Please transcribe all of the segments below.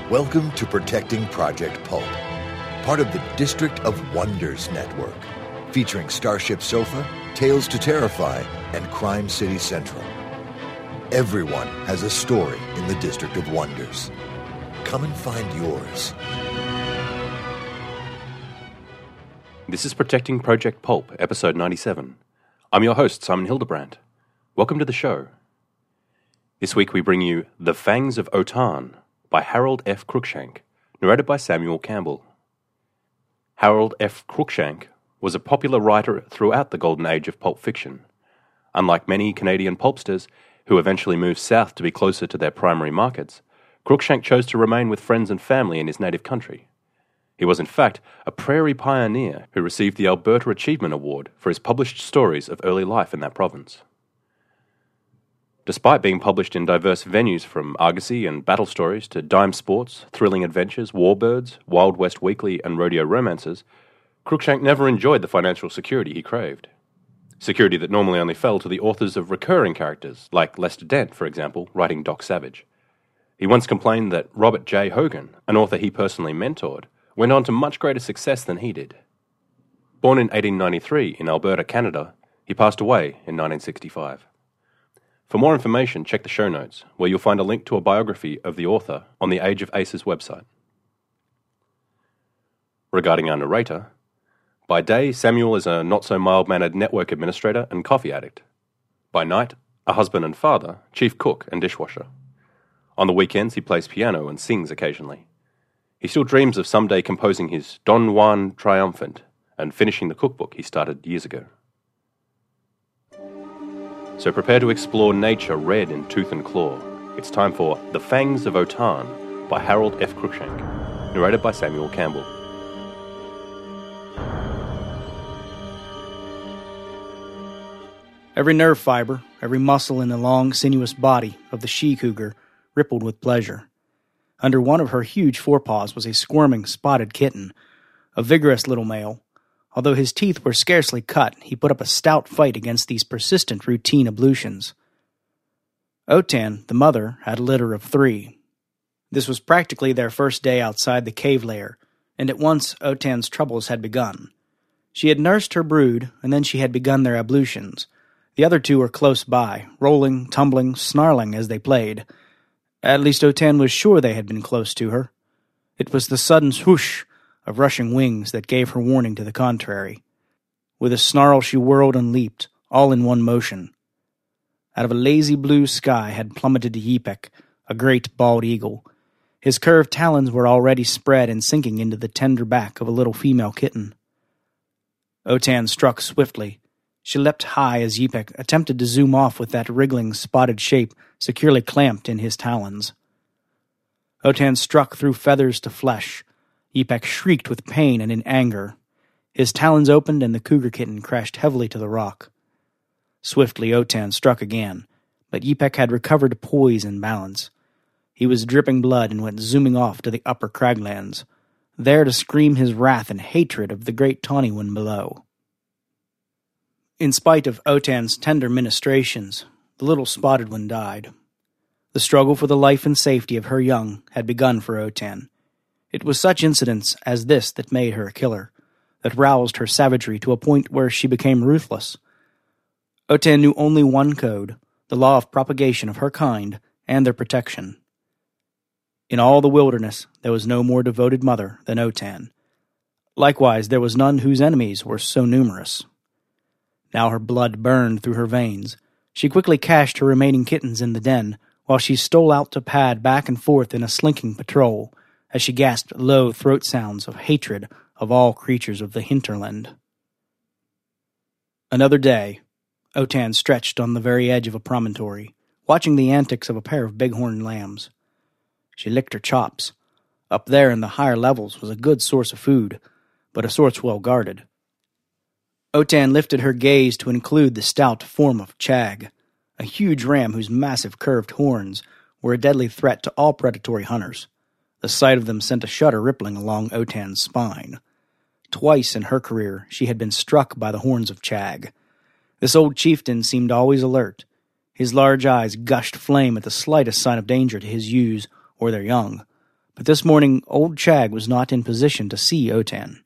Welcome to Protecting Project Pulp, part of the District of Wonders network, featuring Starship Sofa, Tales to Terrify, and Crime City Central. Everyone has a story in the District of Wonders. Come and find yours. This is Protecting Project Pulp, episode 97. I'm your host, Simon Hildebrandt. Welcome to the show. This week we bring you The Fangs of Otan by Harold F. Cruikshank, narrated by Samuel Campbell. Harold F. Cruikshank was a popular writer throughout the golden age of pulp fiction. Unlike many Canadian pulpsters who eventually moved south to be closer to their primary markets, Cruikshank chose to remain with friends and family in his native country. He was in fact a prairie pioneer who received the Alberta Achievement Award for his published stories of early life in that province. Despite being published in diverse venues from Argosy and battle stories to dime sports, thrilling adventures, warbirds, Wild West Weekly and rodeo romances, Cruikshank never enjoyed the financial security he craved. Security that normally only fell to the authors of recurring characters, like Lester Dent, for example, writing Doc Savage. He once complained that Robert J. Hogan, an author he personally mentored, went on to much greater success than he did. Born in 1893 in Alberta, Canada, he passed away in 1965. For more information, check the show notes, where you'll find a link to a biography of the author on the Age of Aces website. Regarding our narrator, by day, Samuel is a not-so-mild-mannered network administrator and coffee addict. By night, a husband and father, chief cook and dishwasher. On the weekends, he plays piano and sings occasionally. He still dreams of someday composing his Don Juan Triumphant and finishing the cookbook he started years ago. So prepare to explore nature red in tooth and claw. It's time for The Fangs of Otan by Harold F. Cruikshank, narrated by Samuel Campbell. Every nerve fiber, every muscle in the long, sinuous body of the she-cougar rippled with pleasure. Under one of her huge forepaws was a squirming, spotted kitten, a vigorous little male. Although his teeth were scarcely cut, he put up a stout fight against these persistent routine ablutions. Otan, the mother, had a litter of 3. This was practically their first day outside the cave lair, and at once Otan's troubles had begun. She had nursed her brood, and then she had begun their ablutions. The other 2 were close by, rolling, tumbling, snarling as they played. At least Otan was sure they had been close to her. It was the sudden swoosh of rushing wings that gave her warning to the contrary. With a snarl she whirled and leaped, all in one motion. Out of a lazy blue sky had plummeted Yepek, a great bald eagle. His curved talons were already spread and sinking into the tender back of a little female kitten. Otan struck swiftly. She leapt high as Yepek attempted to zoom off with that wriggling, spotted shape securely clamped in his talons. Otan struck through feathers to flesh. Yepek shrieked with pain and in anger. His talons opened and the cougar kitten crashed heavily to the rock. Swiftly Otan struck again, but Yepek had recovered poise and balance. He was dripping blood and went zooming off to the upper craglands, there to scream his wrath and hatred of the great tawny one below. In spite of Otan's tender ministrations, the little spotted one died. The struggle for the life and safety of her young had begun for Otan. It was such incidents as this that made her a killer, that roused her savagery to a point where she became ruthless. Otan knew only one code, the law of propagation of her kind and their protection. In all the wilderness, there was no more devoted mother than Otan. Likewise, there was none whose enemies were so numerous. Now her blood burned through her veins. She quickly cached her remaining kittens in the den, while she stole out to pad back and forth in a slinking patrol, as she gasped low throat sounds of hatred of all creatures of the hinterland. Another day, Otan stretched on the very edge of a promontory, watching the antics of a pair of bighorn lambs. She licked her chops. Up there in the higher levels was a good source of food, but a source well guarded. Otan lifted her gaze to include the stout form of Chag, a huge ram whose massive curved horns were a deadly threat to all predatory hunters. The sight of them sent a shudder rippling along Otan's spine. Twice in her career she had been struck by the horns of Chag. This old chieftain seemed always alert. His large eyes gushed flame at the slightest sign of danger to his ewes or their young, But this morning, old Chag was not in position to see Otan.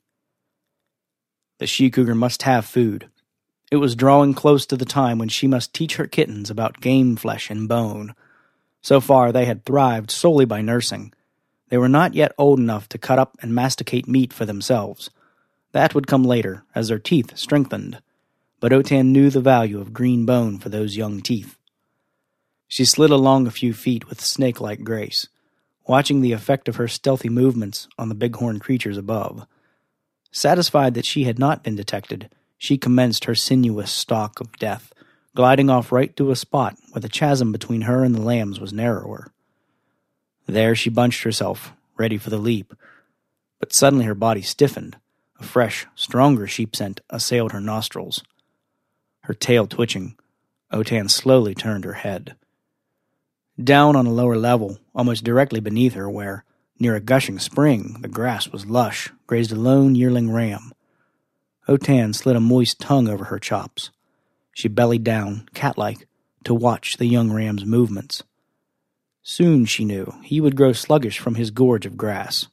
The she-cougar must have food. It was drawing close to the time when she must teach her kittens about game flesh and bone. So far, they had thrived solely by nursing. They were not yet old enough to cut up and masticate meat for themselves. That would come later, as their teeth strengthened. But Otan knew the value of green bone for those young teeth. She slid along a few feet with snake-like grace, watching the effect of her stealthy movements on the bighorn creatures above. Satisfied that she had not been detected, she commenced her sinuous stalk of death, gliding off right to a spot where the chasm between her and the lambs was narrower. There she bunched herself, ready for the leap. But suddenly her body stiffened. A fresh, stronger sheep scent assailed her nostrils. Her tail twitching, Otan slowly turned her head. Down on a lower level, almost directly beneath her where, near a gushing spring, the grass was lush, grazed a lone yearling ram. Otan slid a moist tongue over her chops. She bellied down, cat-like, to watch the young ram's movements. Soon, she knew, he would grow sluggish from his gorge of grass.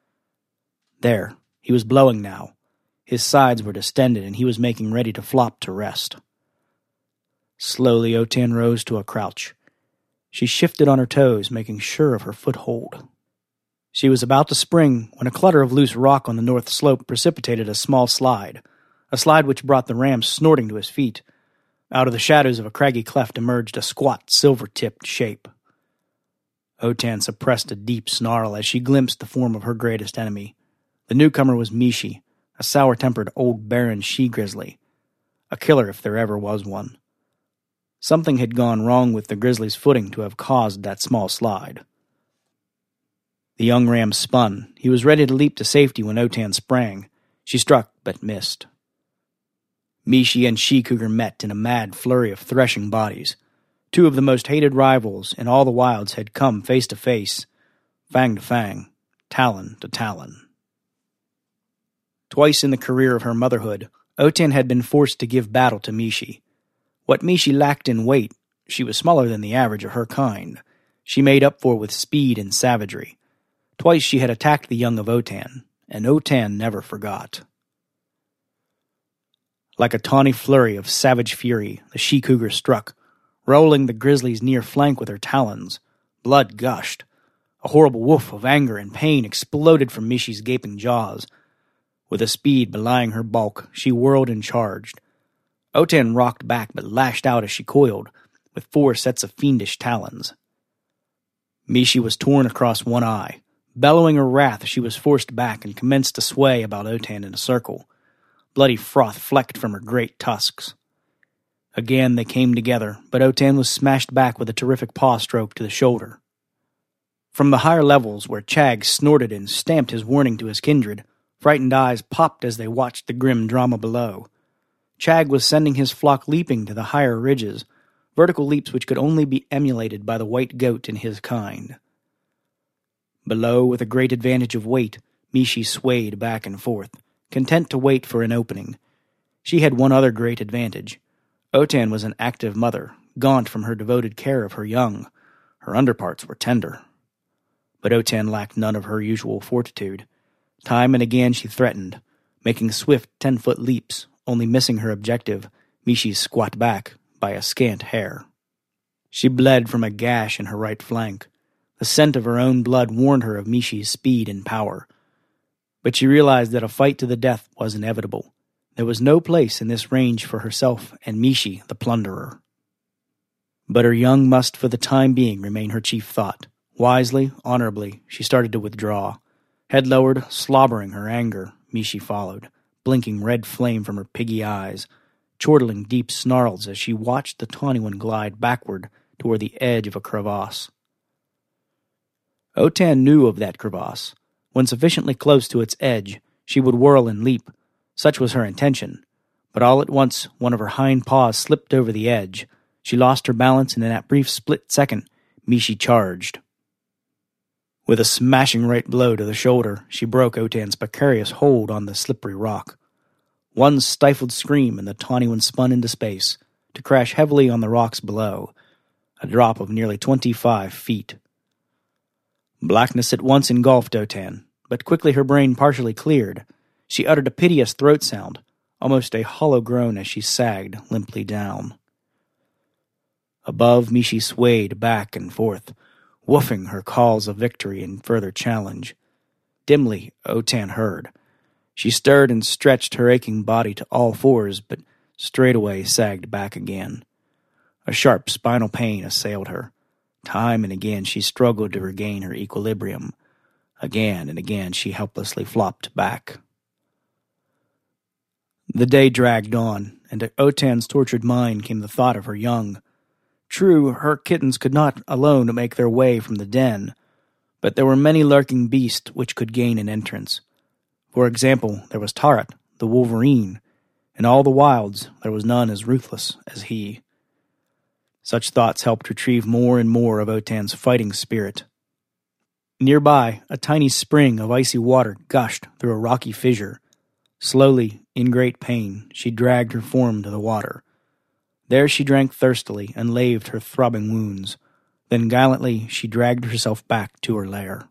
There, he was blowing now. His sides were distended, and he was making ready to flop to rest. Slowly, Otan rose to a crouch. She shifted on her toes, making sure of her foothold. She was about to spring when a clutter of loose rock on the north slope precipitated a small slide, a slide which brought the ram snorting to his feet. Out of the shadows of a craggy cleft emerged a squat, silver-tipped shape. Otan suppressed a deep snarl as she glimpsed the form of her greatest enemy. The newcomer was Mishi, a sour-tempered old barren she-grizzly. A killer if there ever was one. Something had gone wrong with the grizzly's footing to have caused that small slide. The young ram spun. He was ready to leap to safety when Otan sprang. She struck, but missed. Mishi and she-cougar met in a mad flurry of threshing bodies. Two of the most hated rivals in all the wilds had come face to face, fang to fang, talon to talon. Twice in the career of her motherhood, Otan had been forced to give battle to Mishi. What Mishi lacked in weight, she was smaller than the average of her kind. She made up for with speed and savagery. Twice she had attacked the young of Otan, and Otan never forgot. Like a tawny flurry of savage fury, the she-cougar struck, rolling the grizzly's near flank with her talons. Blood gushed. A horrible woof of anger and pain exploded from Mishi's gaping jaws. With a speed belying her bulk, she whirled and charged. Otan rocked back but lashed out as she coiled, with 4 sets of fiendish talons. Mishi was torn across one eye. Bellowing her wrath, she was forced back and commenced to sway about Otan in a circle. Bloody froth flecked from her great tusks. Again they came together, but Otan was smashed back with a terrific paw stroke to the shoulder. From the higher levels, where Chag snorted and stamped his warning to his kindred, frightened eyes popped as they watched the grim drama below. Chag was sending his flock leaping to the higher ridges, vertical leaps which could only be emulated by the white goat in his kind. Below, with a great advantage of weight, Mishi swayed back and forth, content to wait for an opening. She had one other great advantage. Otan was an active mother, gaunt from her devoted care of her young. Her underparts were tender. But Otan lacked none of her usual fortitude. Time and again she threatened, making swift 10-foot leaps, only missing her objective, Mishi's squat back, by a scant hair. She bled from a gash in her right flank. The scent of her own blood warned her of Mishi's speed and power. But she realized that a fight to the death was inevitable. There was no place in this range for herself and Mishi, the plunderer. But her young must for the time being remain her chief thought. Wisely, honorably, she started to withdraw. Head lowered, slobbering her anger, Mishi followed, blinking red flame from her piggy eyes, chortling deep snarls as she watched the tawny one glide backward toward the edge of a crevasse. Otan knew of that crevasse. When sufficiently close to its edge, she would whirl and leap. Such was her intention. But all at once, one of her hind paws slipped over the edge. She lost her balance, and in that brief split second, Mishi charged. With a smashing right blow to the shoulder, she broke Otan's precarious hold on the slippery rock. One stifled scream, and the tawny one spun into space, to crash heavily on the rocks below, a drop of nearly 25 feet. Blackness at once engulfed Otan, but quickly her brain partially cleared. She uttered a piteous throat sound, almost a hollow groan as she sagged limply down. Above, Mishi swayed back and forth, woofing her calls of victory and further challenge. Dimly, Otan heard. She stirred and stretched her aching body to all fours, but straightway sagged back again. A sharp spinal pain assailed her. Time and again she struggled to regain her equilibrium. Again and again she helplessly flopped back. The day dragged on, and to Otan's tortured mind came the thought of her young. True, her kittens could not alone make their way from the den, but there were many lurking beasts which could gain an entrance. For example, there was Tarat, the wolverine. In all the wilds, there was none as ruthless as he. Such thoughts helped retrieve more and more of Otan's fighting spirit. Nearby, a tiny spring of icy water gushed through a rocky fissure. Slowly, in great pain, she dragged her form to the water. There she drank thirstily and laved her throbbing wounds. Then gallantly she dragged herself back to her lair.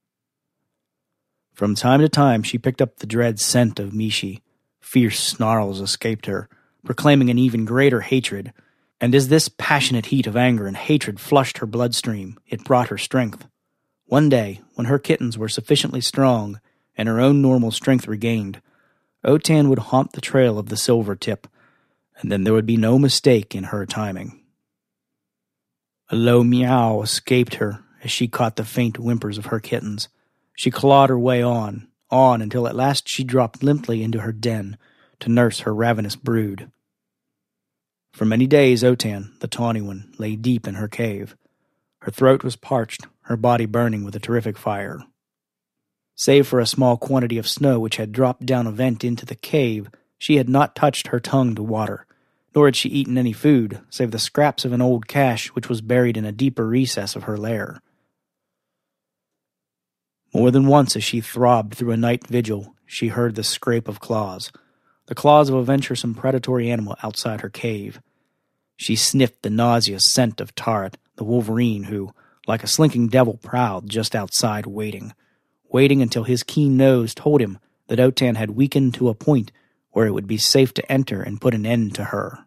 From time to time she picked up the dread scent of Mishi. Fierce snarls escaped her, proclaiming an even greater hatred, and as this passionate heat of anger and hatred flushed her bloodstream, it brought her strength. One day, when her kittens were sufficiently strong and her own normal strength regained, Otan would haunt the trail of the silver tip, and then there would be no mistake in her timing. A low meow escaped her as she caught the faint whimpers of her kittens. She clawed her way on, until at last she dropped limply into her den to nurse her ravenous brood. For many days Otan, the tawny one, lay deep in her cave. Her throat was parched, her body burning with a terrific fire. Save for a small quantity of snow which had dropped down a vent into the cave, she had not touched her tongue to water, nor had she eaten any food, save the scraps of an old cache which was buried in a deeper recess of her lair. More than once as she throbbed through a night vigil, she heard the scrape of claws, the claws of a venturesome predatory animal outside her cave. She sniffed the nauseous scent of Tarat, the wolverine who, like a slinking devil, prowled just outside waiting until his keen nose told him that Otan had weakened to a point where it would be safe to enter and put an end to her.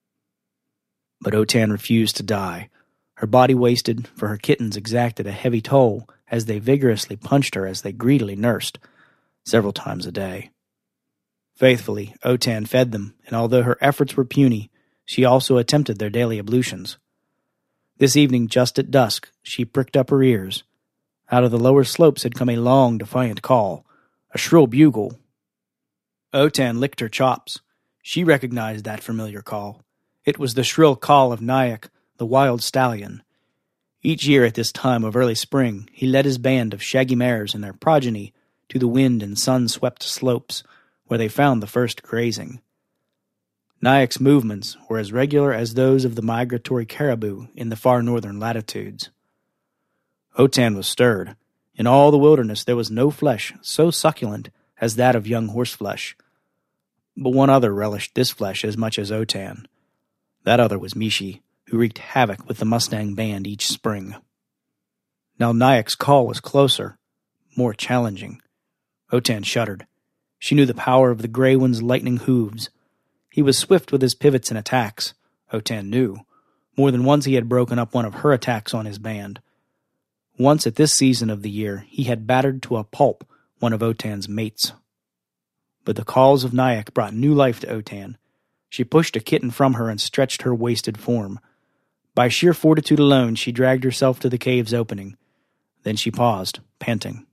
But Otan refused to die. Her body wasted, for her kittens exacted a heavy toll as they vigorously punched her as they greedily nursed, several times a day. Faithfully, Otan fed them, and although her efforts were puny, she also attempted their daily ablutions. This evening, just at dusk, she pricked up her ears. Out of the lower slopes had come a long, defiant call, a shrill bugle. Otan licked her chops. She recognized that familiar call. It was the shrill call of Nyack, the wild stallion. Each year at this time of early spring, he led his band of shaggy mares and their progeny to the wind and sun-swept slopes, where they found the first grazing. Nyack's movements were as regular as those of the migratory caribou in the far northern latitudes. Otan was stirred. In all the wilderness there was no flesh so succulent as that of young horseflesh. But one other relished this flesh as much as Otan. That other was Mishi, who wreaked havoc with the Mustang band each spring. Now Nyack's call was closer, more challenging. Otan shuddered. She knew the power of the Grey One's lightning hooves. He was swift with his pivots and attacks, Otan knew. More than once he had broken up one of her attacks on his band. Once at this season of the year he had battered to a pulp one of Otan's mates. But the calls of Nyack brought new life to Otan. She pushed a kitten from her and stretched her wasted form. By sheer fortitude alone she dragged herself to the cave's opening. Then she paused, panting.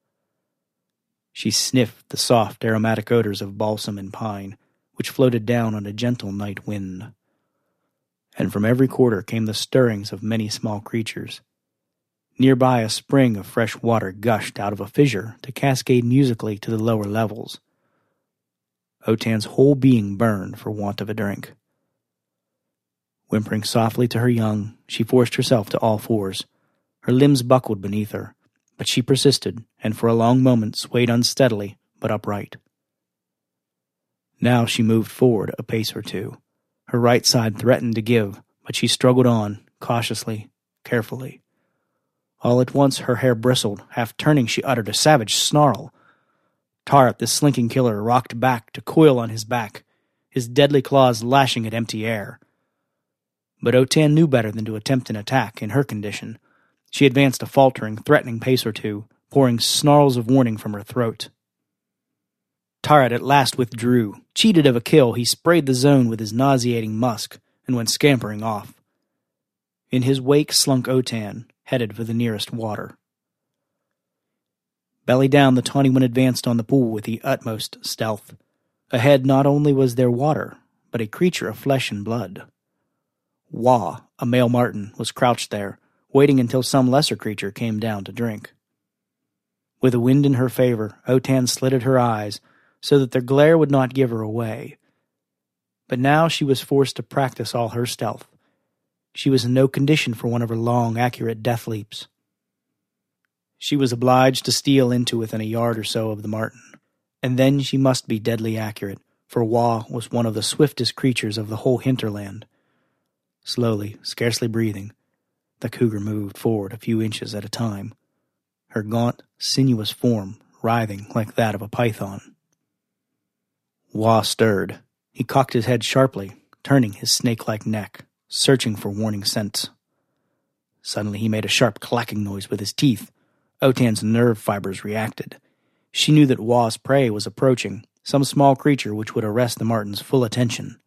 She sniffed the soft, aromatic odors of balsam and pine, which floated down on a gentle night wind. And from every quarter came the stirrings of many small creatures. Nearby a spring of fresh water gushed out of a fissure to cascade musically to the lower levels. Otan's whole being burned for want of a drink. Whimpering softly to her young, she forced herself to all fours. Her limbs buckled beneath her, but she persisted, and for a long moment swayed unsteadily but upright. Now she moved forward a pace or two. Her right side threatened to give, but she struggled on, cautiously, carefully. All at once her hair bristled. Half turning, she uttered a savage snarl. Tarat, the slinking killer, rocked back to coil on his back, his deadly claws lashing at empty air. But Otan knew better than to attempt an attack in her condition. She advanced a faltering, threatening pace or two, pouring snarls of warning from her throat. Tarat at last withdrew. Cheated of a kill, he sprayed the zone with his nauseating musk and went scampering off. In his wake slunk Otan, headed for the nearest water. Belly down, the Tawny One advanced on the pool with the utmost stealth. Ahead not only was there water, but a creature of flesh and blood. Wah, a male marten, was crouched there, waiting until some lesser creature came down to drink. With the wind in her favor, Otan slitted her eyes so that their glare would not give her away. But now she was forced to practice all her stealth. She was in no condition for one of her long, accurate death leaps. She was obliged to steal into within a yard or so of the marten, and then she must be deadly accurate, for Wah was one of the swiftest creatures of the whole hinterland. Slowly, scarcely breathing, the cougar moved forward a few inches at a time, her gaunt, sinuous form writhing like that of a python. Wah stirred. He cocked his head sharply, turning his snake-like neck, searching for warning scents. Suddenly he made a sharp clacking noise with his teeth. Otan's nerve fibers reacted. She knew that Wah's prey was approaching, some small creature which would arrest the marten's full attention.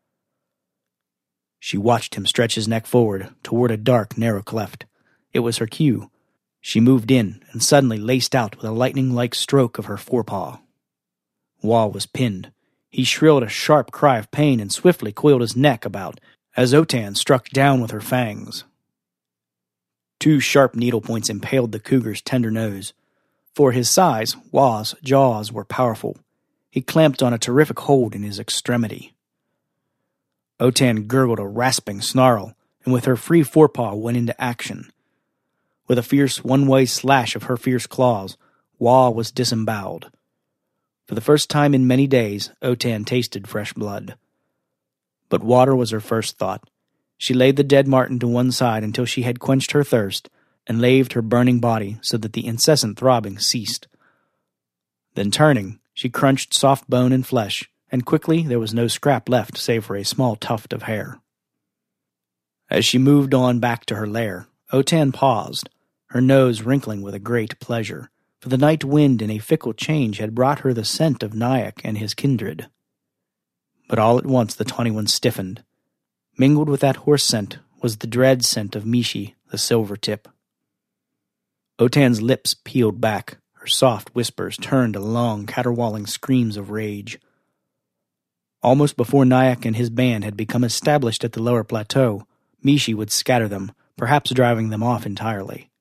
She watched him stretch his neck forward toward a dark, narrow cleft. It was her cue. She moved in and suddenly laced out with a lightning-like stroke of her forepaw. Wah was pinned. He shrilled a sharp cry of pain and swiftly coiled his neck about as Otan struck down with her fangs. 2 sharp needle points impaled the cougar's tender nose. For his size, Wah's jaws were powerful. He clamped on a terrific hold in his extremity. Otan gurgled a rasping snarl, and with her free forepaw went into action. With a fierce one-way slash of her fierce claws, Wah was disemboweled. For the first time in many days, Otan tasted fresh blood. But water was her first thought. She laid the dead marten to one side until she had quenched her thirst, and laved her burning body so that the incessant throbbing ceased. Then turning, she crunched soft bone and flesh, and quickly there was no scrap left save for a small tuft of hair. As she moved on back to her lair, Otan paused, her nose wrinkling with a great pleasure, for the night wind in a fickle change had brought her the scent of Nyack and his kindred. But all at once the Tawny One stiffened. Mingled with that horse scent was the dread scent of Mishi, the Silvertip. Otan's lips peeled back, her soft whispers turned to long, caterwauling screams of rage. Almost before Nyack and his band had become established at the lower plateau, Mishi would scatter them, perhaps driving them off entirely.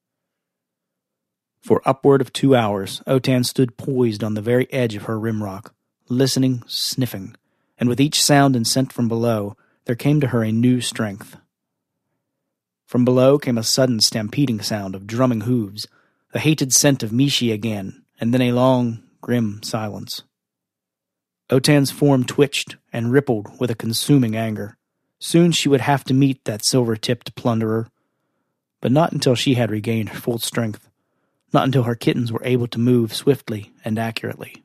For upward of 2 hours, Otan stood poised on the very edge of her rimrock, listening, sniffing, and with each sound and scent from below, there came to her a new strength. From below came a sudden stampeding sound of drumming hooves, the hated scent of Mishi again, and then a long, grim silence. Otan's form twitched and rippled with a consuming anger. Soon she would have to meet that silver-tipped plunderer, but not until she had regained her full strength, not until her kittens were able to move swiftly and accurately.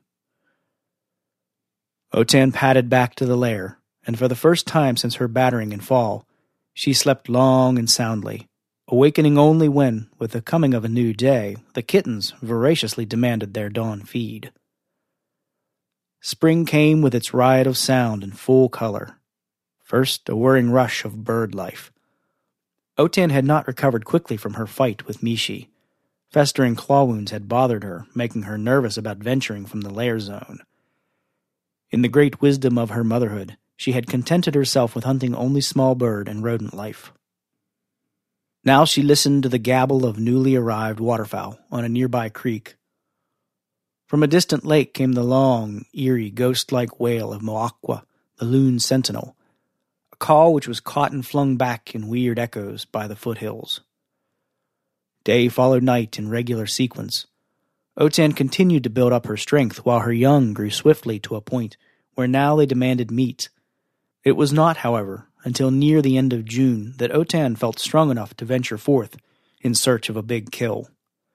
Otan padded back to the lair, and for the first time since her battering and fall, she slept long and soundly, awakening only when, with the coming of a new day, the kittens voraciously demanded their dawn feed. Spring came with its riot of sound and full color. First, a whirring rush of bird life. Otan had not recovered quickly from her fight with Mishi. Festering claw wounds had bothered her, making her nervous about venturing from the lair zone. In the great wisdom of her motherhood, she had contented herself with hunting only small bird and rodent life. Now she listened to the gabble of newly arrived waterfowl on a nearby creek. From a distant lake came the long, eerie, ghost-like wail of Moaqua, the loon sentinel, a call which was caught and flung back in weird echoes by the foothills. Day followed night in regular sequence. Otan continued to build up her strength while her young grew swiftly to a point where now they demanded meat. It was not, however, until near the end of June that Otan felt strong enough to venture forth in search of a big kill.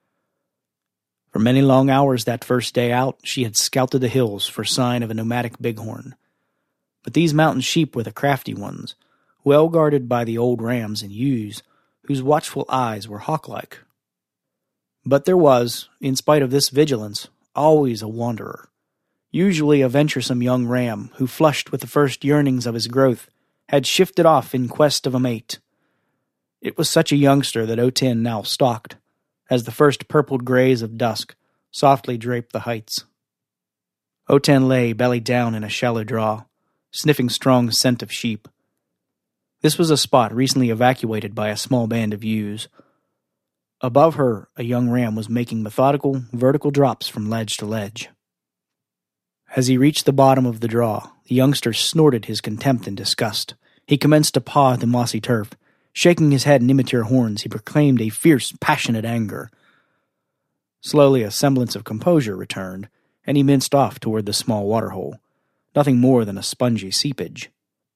For many long hours that first day out, she had scouted the hills for sign of a nomadic bighorn. But these mountain sheep were the crafty ones, well guarded by the old rams and ewes, whose watchful eyes were hawk-like. But there was, in spite of this vigilance, always a wanderer, usually a venturesome young ram who, flushed with the first yearnings of his growth, had shifted off in quest of a mate. It was such a youngster that O10 now stalked, as the first purpled grays of dusk softly draped the heights. O10 lay belly down in a shallow draw, sniffing strong scent of sheep. This was a spot recently evacuated by a small band of ewes. Above her, a young ram was making methodical, vertical drops from ledge to ledge. As he reached the bottom of the draw, the youngster snorted his contempt and disgust. He commenced to paw the mossy turf. Shaking his head in immature horns, he proclaimed a fierce, passionate anger. Slowly a semblance of composure returned, and he minced off toward the small waterhole, nothing more than a spongy seepage.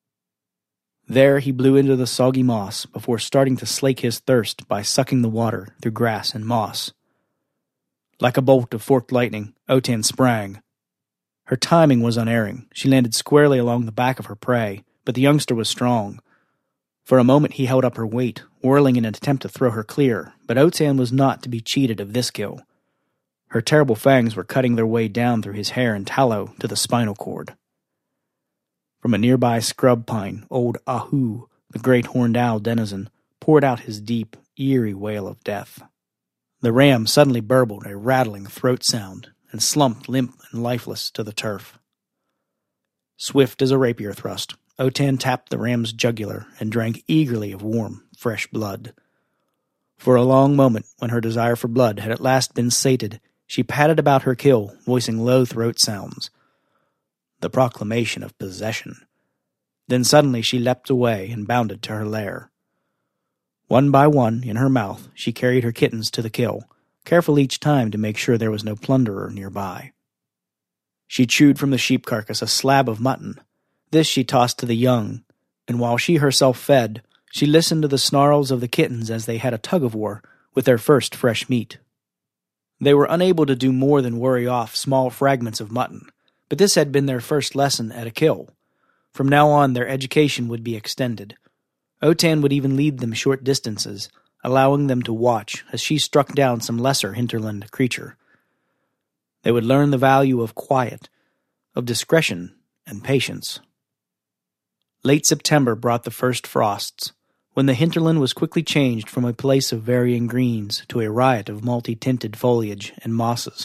There he blew into the soggy moss before starting to slake his thirst by sucking the water through grass and moss. Like a bolt of forked lightning, O10 sprang. Her timing was unerring. She landed squarely along the back of her prey, but the youngster was strong. For a moment he held up her weight, whirling in an attempt to throw her clear, but O10 was not to be cheated of this kill. Her terrible fangs were cutting their way down through his hair and tallow to the spinal cord. From a nearby scrub pine, old Ahu, the great horned owl denizen, poured out his deep, eerie wail of death. The ram suddenly burbled a rattling throat sound and slumped limp and lifeless to the turf. Swift as a rapier thrust, O10 tapped the ram's jugular and drank eagerly of warm, fresh blood. For a long moment, when her desire for blood had at last been sated, she patted about her kill, voicing low throat sounds. The proclamation of possession. Then suddenly she leapt away and bounded to her lair. One by one, in her mouth, she carried her kittens to the kill, careful each time to make sure there was no plunderer nearby. She chewed from the sheep carcass a slab of mutton. This she tossed to the young, and while she herself fed, she listened to the snarls of the kittens as they had a tug-of-war with their first fresh meat. They were unable to do more than worry off small fragments of mutton, but this had been their first lesson at a kill. From now on, their education would be extended. O10 would even lead them short distances, allowing them to watch as she struck down some lesser hinterland creature. They would learn the value of quiet, of discretion, and patience. Late September brought the first frosts, when the hinterland was quickly changed from a place of varying greens to a riot of multi-tinted foliage and mosses.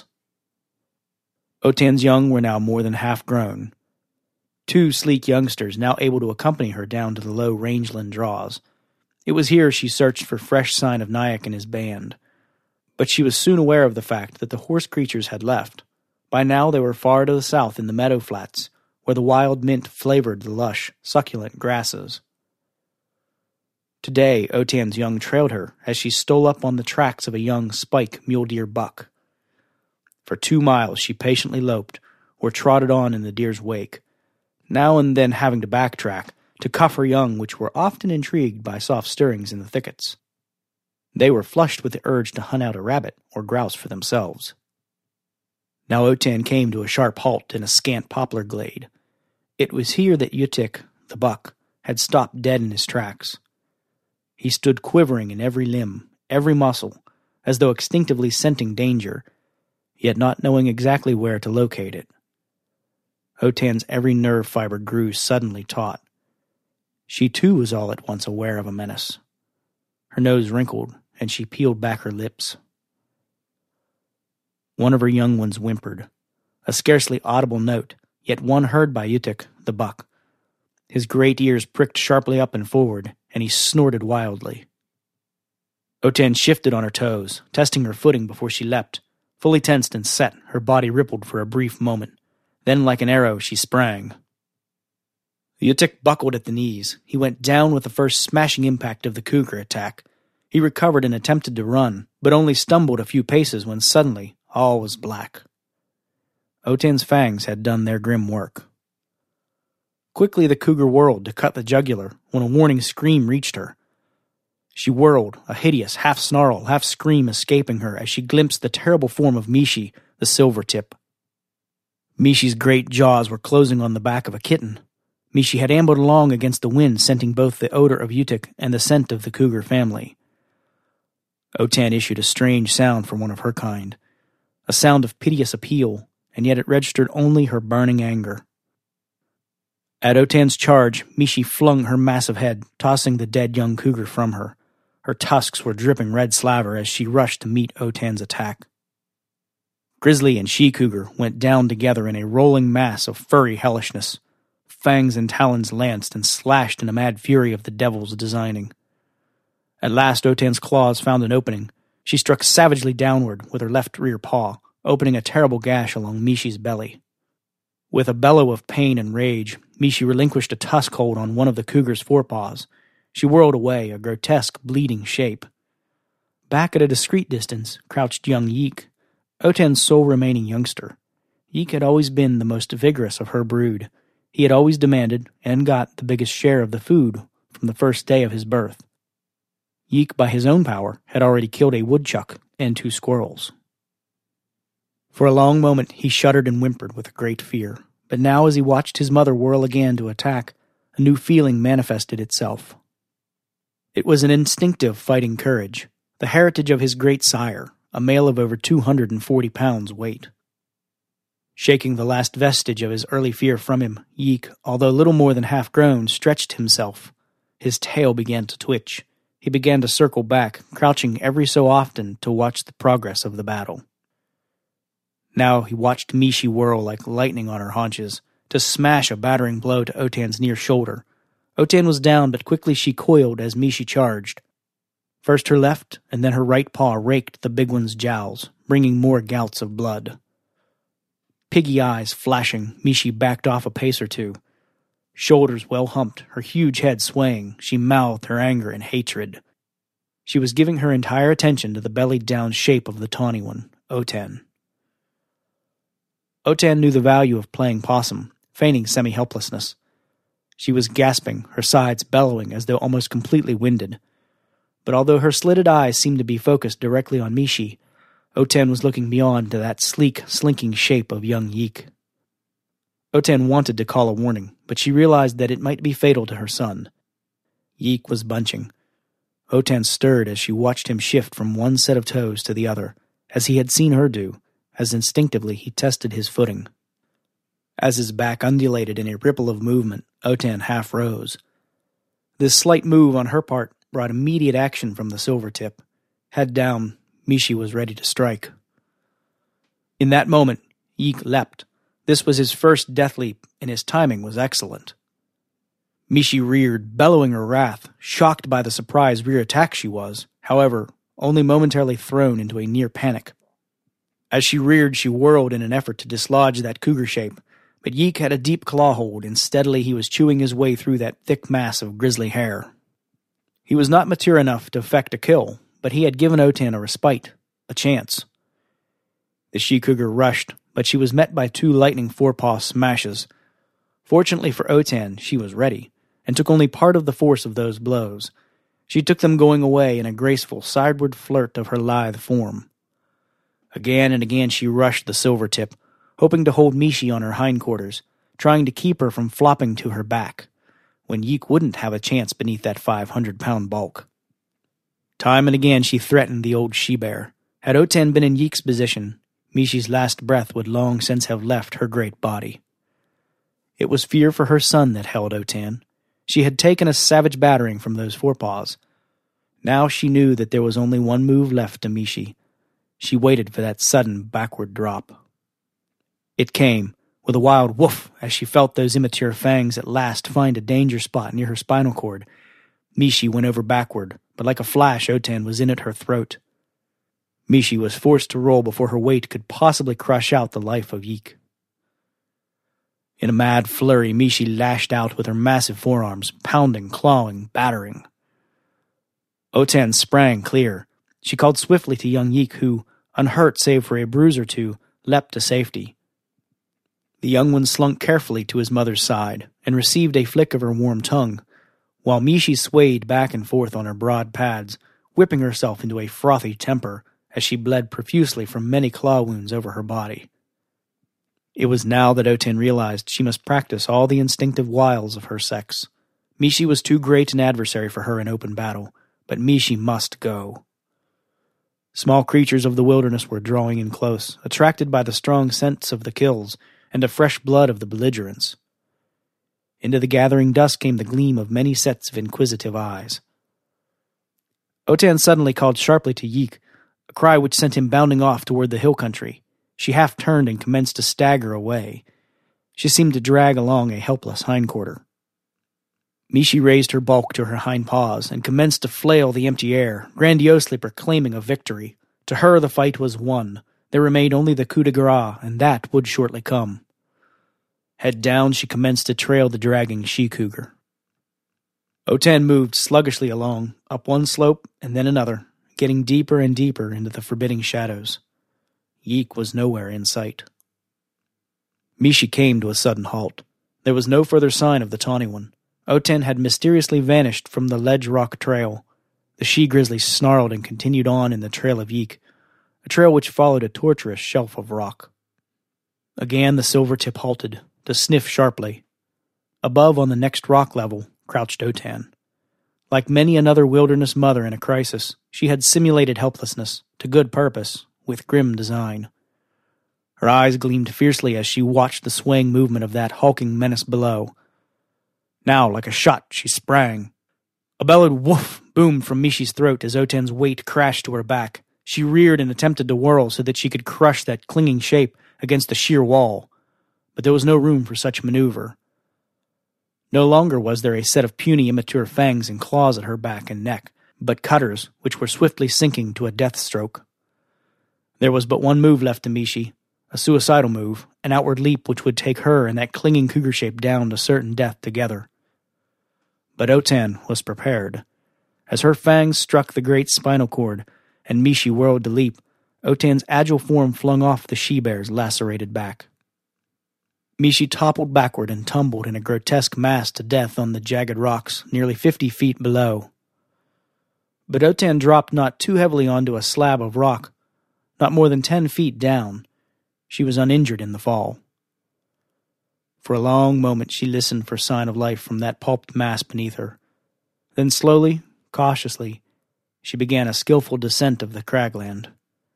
O10's young were now more than half grown. 2 sleek youngsters now able to accompany her down to the low rangeland draws. It was here she searched for fresh sign of Nyack and his band. But she was soon aware of the fact that the horse creatures had left. By now they were far to the south in the meadow flats, where the wild mint flavored the lush, succulent grasses. Today, O10's young trailed her as she stole up on the tracks of a young spike mule deer buck. For 2 miles she patiently loped, or trotted on in the deer's wake, now and then having to backtrack to cuff her young, which were often intrigued by soft stirrings in the thickets. They were flushed with the urge to hunt out a rabbit or grouse for themselves. Now O10 came to a sharp halt in a scant poplar glade. It was here that Yutik, the buck, had stopped dead in his tracks. He stood quivering in every limb, every muscle, as though instinctively scenting danger, yet not knowing exactly where to locate it. O10's every nerve fiber grew suddenly taut. She too was all at once aware of a menace. Her nose wrinkled, and she peeled back her lips. One of her young ones whimpered, a scarcely audible note, yet one heard by Yutik, the buck. His great ears pricked sharply up and forward, and he snorted wildly. O10 shifted on her toes, testing her footing before she leapt. Fully tensed and set, her body rippled for a brief moment. Then, like an arrow, she sprang. The Yutik buckled at the knees. He went down with the first smashing impact of the cougar attack. He recovered and attempted to run, but only stumbled a few paces when suddenly all was black. O10's fangs had done their grim work. Quickly the cougar whirled to cut the jugular when a warning scream reached her. She whirled, a hideous half-snarl, half-scream escaping her as she glimpsed the terrible form of Mishi, the Silvertip. Mishi's great jaws were closing on the back of a kitten. Mishi had ambled along against the wind, scenting both the odor of Utik and the scent of the cougar family. Otan issued a strange sound from one of her kind, a sound of piteous appeal, and yet it registered only her burning anger. At Otan's charge, Mishi flung her massive head, tossing the dead young cougar from her. Her tusks were dripping red slaver as she rushed to meet Otan's attack. Grizzly and she-cougar went down together in a rolling mass of furry hellishness. Fangs and talons lanced and slashed in a mad fury of the devil's designing. At last Otan's claws found an opening. She struck savagely downward with her left rear paw, opening a terrible gash along Mishi's belly. With a bellow of pain and rage, Mishi relinquished a tusk hold on one of the cougar's forepaws. She whirled away, a grotesque, bleeding shape. Back at a discreet distance crouched young Yeek, Otan's sole remaining youngster. Yeek had always been the most vigorous of her brood. He had always demanded, and got, the biggest share of the food from the first day of his birth. Yeek, by his own power, had already killed a woodchuck and 2 squirrels. For a long moment he shuddered and whimpered with a great fear, but now as he watched his mother whirl again to attack, a new feeling manifested itself. It was an instinctive fighting courage, the heritage of his great sire, a male of over 240 pounds weight. Shaking the last vestige of his early fear from him, Yeek, although little more than half-grown, stretched himself. His tail began to twitch. He began to circle back, crouching every so often to watch the progress of the battle. Now he watched Mishi whirl like lightning on her haunches, to smash a battering blow to Otan's near shoulder. Otan was down, but quickly she coiled as Mishi charged. First her left, and then her right paw raked the big one's jowls, bringing more gouts of blood. Piggy eyes flashing, Mishi backed off a pace or 2. Shoulders well humped, her huge head swaying, she mouthed her anger and hatred. She was giving her entire attention to the bellied-down shape of the tawny one, Otan. Otan knew the value of playing possum, feigning semi-helplessness. She was gasping, her sides bellowing as though almost completely winded. But although her slitted eyes seemed to be focused directly on Mishi, Otan was looking beyond to that sleek, slinking shape of young Yeek. Otan wanted to call a warning, but she realized that it might be fatal to her son. Yeek was bunching. Otan stirred as she watched him shift from one set of toes to the other, as he had seen her do, as instinctively he tested his footing. As his back undulated in a ripple of movement, Otan half rose. This slight move on her part brought immediate action from the Silvertip. Head down, Mishi was ready to strike. In that moment, Yeek leapt. This was his first death leap, and his timing was excellent. Mishi reared, bellowing her wrath, shocked by the surprise rear attack she was, however, only momentarily thrown into a near panic. As she reared, she whirled in an effort to dislodge that cougar shape, but Yeek had a deep claw hold, and steadily he was chewing his way through that thick mass of grizzly hair. He was not mature enough to effect a kill, but he had given Otan a respite, a chance. The she-cougar rushed, but she was met by 2 lightning forepaw smashes. Fortunately for Otan, she was ready, and took only part of the force of those blows. She took them going away in a graceful sideward flirt of her lithe form. Again and again she rushed the Silvertip, hoping to hold Mishi on her hindquarters, trying to keep her from flopping to her back, when Yeek wouldn't have a chance beneath that 500-pound bulk. Time and again she threatened the old she-bear. Had Otan been in Yeek's position, Mishi's last breath would long since have left her great body. It was fear for her son that held Otan. She had taken a savage battering from those forepaws. Now she knew that there was only one move left to Mishi. She waited for that sudden backward drop. It came, with a wild woof as she felt those immature fangs at last find a danger spot near her spinal cord. Mishi went over backward, but like a flash Otan was in at her throat. Mishi was forced to roll before her weight could possibly crush out the life of Yeek. In a mad flurry, Mishi lashed out with her massive forearms, pounding, clawing, battering. Otan sprang clear. She called swiftly to young Yeek, who, unhurt save for a bruise or 2, leapt to safety. The young one slunk carefully to his mother's side, and received a flick of her warm tongue. while Mishi swayed back and forth on her broad pads, whipping herself into a frothy temper as she bled profusely from many claw wounds over her body. It was now that O-Ten realized she must practice all the instinctive wiles of her sex. Mishi was too great an adversary for her in open battle, but Mishi must go. Small creatures of the wilderness were drawing in close, attracted by the strong scents of the kills and the fresh blood of the belligerents. Into the gathering dusk came the gleam of many sets of inquisitive eyes. O-Ten suddenly called sharply to Yeek, a cry which sent him bounding off toward the hill country. She half turned and commenced to stagger away. She seemed to drag along a helpless hindquarter. Mishi raised her bulk to her hind paws and commenced to flail the empty air, grandiosely proclaiming a victory. To her the fight was won. There remained only the coup de grace, and that would shortly come. Head down, she commenced to trail the dragging she-cougar. O-Ten moved sluggishly along, up one slope and then another, getting deeper and deeper into the forbidding shadows. Yeek was nowhere in sight. Mishi came to a sudden halt. There was no further sign of the Tawny One. O-Ten had mysteriously vanished from the ledge rock trail. The she-grizzly snarled and continued on in the trail of Yeek, a trail which followed a tortuous shelf of rock. Again the silver-tip halted, to sniff sharply. Above on the next rock level crouched O-Ten. Like many another wilderness mother in a crisis, she had simulated helplessness, to good purpose, with grim design. Her eyes gleamed fiercely as she watched the swaying movement of that hulking menace below. Now, like a shot, she sprang. A bellowed woof boomed from Mishi's throat as O-Ten's weight crashed to her back. She reared and attempted to whirl so that she could crush that clinging shape against the sheer wall. But there was no room for such maneuver. No longer was there a set of puny immature fangs and claws at her back and neck, but cutters which were swiftly sinking to a death stroke. There was but one move left to Mishi, a suicidal move, an outward leap which would take her and that clinging cougar shape down to certain death together. But O-Ten was prepared. As her fangs struck the great spinal cord, and Mishi whirled to leap, O-Ten's agile form flung off the she-bear's lacerated back. Mishi toppled backward and tumbled in a grotesque mass to death on the jagged rocks nearly 50 feet below. But O-Ten dropped not too heavily onto a slab of rock, not more than 10 feet down. She was uninjured in the fall. For a long moment she listened for sign of life from that pulped mass beneath her. Then slowly, cautiously, she began a skillful descent of the cragland.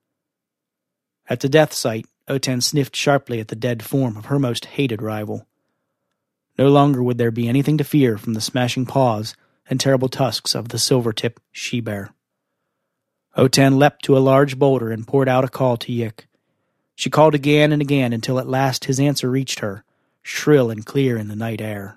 At the death site, O-Ten sniffed sharply at the dead form of her most hated rival. No longer would there be anything to fear from the smashing paws and terrible tusks of the silver-tip she-bear. O-Ten leapt to a large boulder and poured out a call to Yik. She called again and again until at last his answer reached her, shrill and clear in the night air.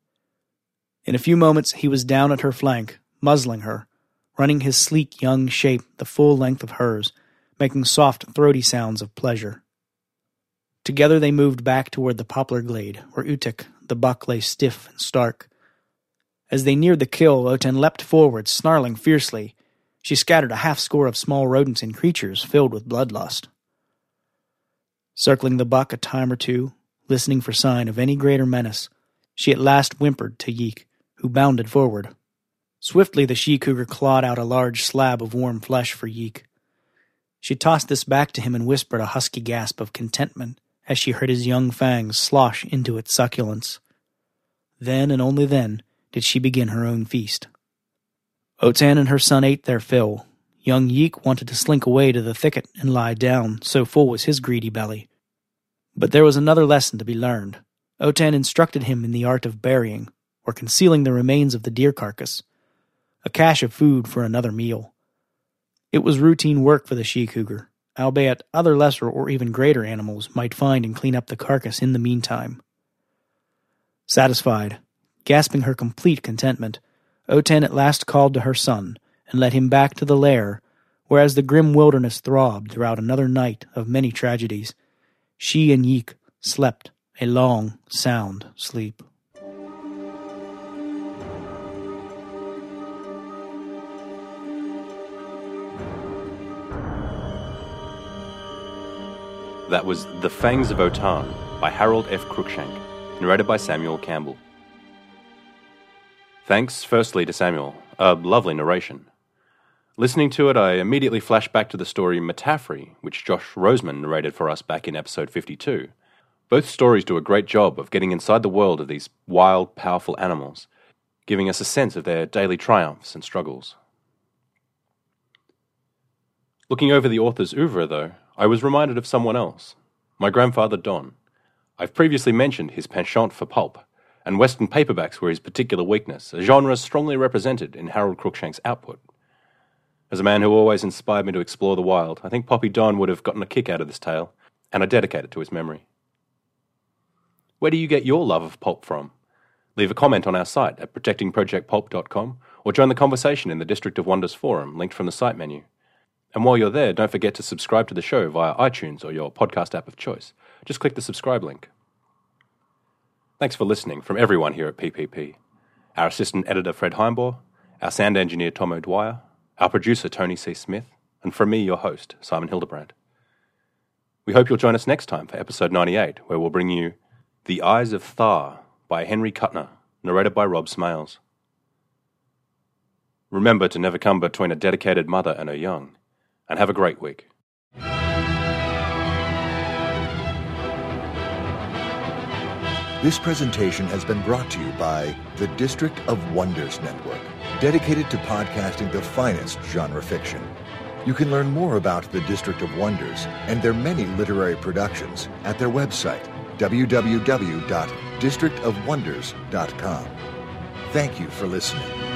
In a few moments he was down at her flank, muzzling her, running his sleek young shape the full length of hers, making soft, throaty sounds of pleasure. Together they moved back toward the poplar glade, where Utik, the buck, lay stiff and stark. As they neared the kill, O-Ten leapt forward, snarling fiercely. She scattered a half-score of small rodents and creatures filled with bloodlust. Circling the buck a time or two, listening for sign of any greater menace, she at last whimpered to Yeek, who bounded forward. Swiftly the she-cougar clawed out a large slab of warm flesh for Yeek. She tossed this back to him and whispered a husky gasp of contentment as she heard his young fangs slosh into its succulence. Then and only then did she begin her own feast. O-Ten and her son ate their fill. Young Yeek wanted to slink away to the thicket and lie down, so full was his greedy belly. But there was another lesson to be learned. O-Ten instructed him in the art of burying, or concealing the remains of the deer carcass, a cache of food for another meal. It was routine work for the she-cougar, albeit other lesser or even greater animals might find and clean up the carcass in the meantime. Satisfied, gasping her complete contentment, O-Ten at last called to her son and led him back to the lair, where as the grim wilderness throbbed throughout another night of many tragedies, she and Yeek slept a long, sound sleep. That was The Fangs of O-Tan by Harold F. Cruikshank, narrated by Samuel Campbell. Thanks firstly to Samuel, a lovely narration. Listening to it, I immediately flashed back to the story Metaphry, which Josh Roseman narrated for us back in episode 52. Both stories do a great job of getting inside the world of these wild, powerful animals, giving us a sense of their daily triumphs and struggles. Looking over the author's oeuvre, though, I was reminded of someone else, my grandfather Don. I've previously mentioned his penchant for pulp, and Western paperbacks were his particular weakness, a genre strongly represented in Harold Cruikshank's output. As a man who always inspired me to explore the wild, I think Poppy Don would have gotten a kick out of this tale, and I dedicate it to his memory. Where do you get your love of pulp from? Leave a comment on our site at protectingprojectpulp.com or join the conversation in the District of Wonders forum linked from the site menu. And while you're there, don't forget to subscribe to the show via iTunes or your podcast app of choice. Just click the subscribe link. Thanks for listening from everyone here at PPP. Our assistant editor Fred Heimbaugh, our sound engineer Tom O'Dwyer, our producer Tony C. Smith, and from me, your host, Simon Hildebrandt. We hope you'll join us next time for episode 98, where we'll bring you The Eyes of Thar by Henry Kuttner, narrated by Rob Smales. Remember to never come between a dedicated mother and her young, and have a great week. This presentation has been brought to you by the District of Wonders Network, dedicated to podcasting the finest genre fiction. You can learn more about the District of Wonders and their many literary productions at their website, www.districtofwonders.com. Thank you for listening.